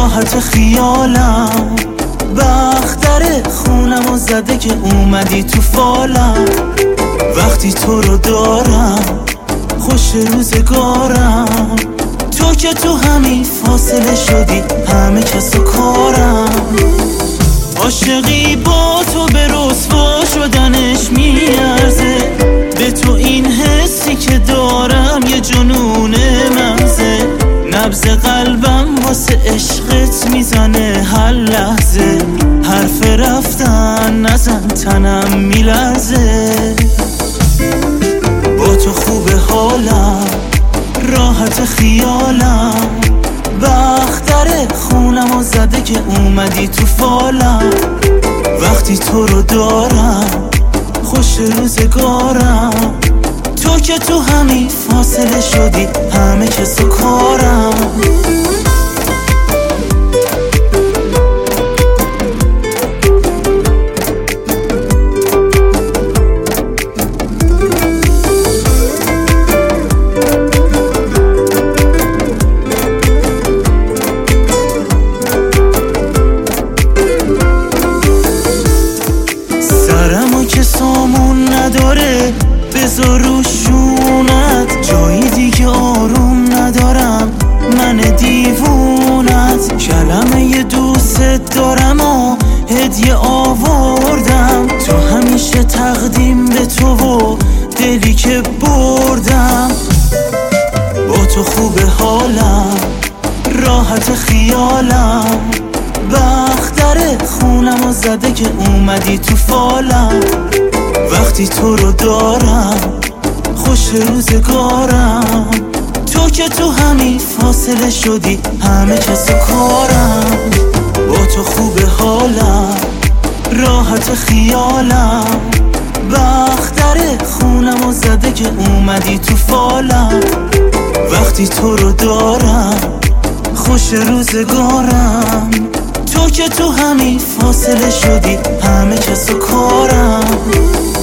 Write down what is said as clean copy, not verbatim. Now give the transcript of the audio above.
راحت خیالم، بخت در خونم و زده که اومدی تو فالم. وقتی تو رو دارم خوش روزگارم، تو که تو همین فاصله شدی همه کس و کارم. عاشقی با تو به رسوا شدنش میارزه، به تو این حسی که دارم یه جنون مغزه. نبض قلبم واسه عشقت میزنه هر لحظه، حرف رفتن نزن تنم میلرزه. با تو خوب حالم، راحت خیالم، بخت در خونم و زده که اومدی تو فالم. وقتی تو رو دارم خوش روزگارم، تو که تو همین فاصله شدی همه کس و کارم. سرمو که سامون نداره بذار رو شونت، جایی دیگه آروم ندارم من دیوونت. کلمه دوست دارم و هدیه آوردم، تو همیشه تقدیم به تو و دلی که بردم. با تو خوب حالم، راحت خیالم، بخت در خونم و زده که اومدی تو فالم. وقتی تو رو دارم خوش روزگارم، تو که تو همین فاصله شدی همه کس و کارم. با تو خوب حالم، راحت خیالم، بخت در خونم و زده که اومدی تو فالم. وقتی تو رو دارم خوش روزگارم، تو که تو همین فاصله شدی همه کس و کارم.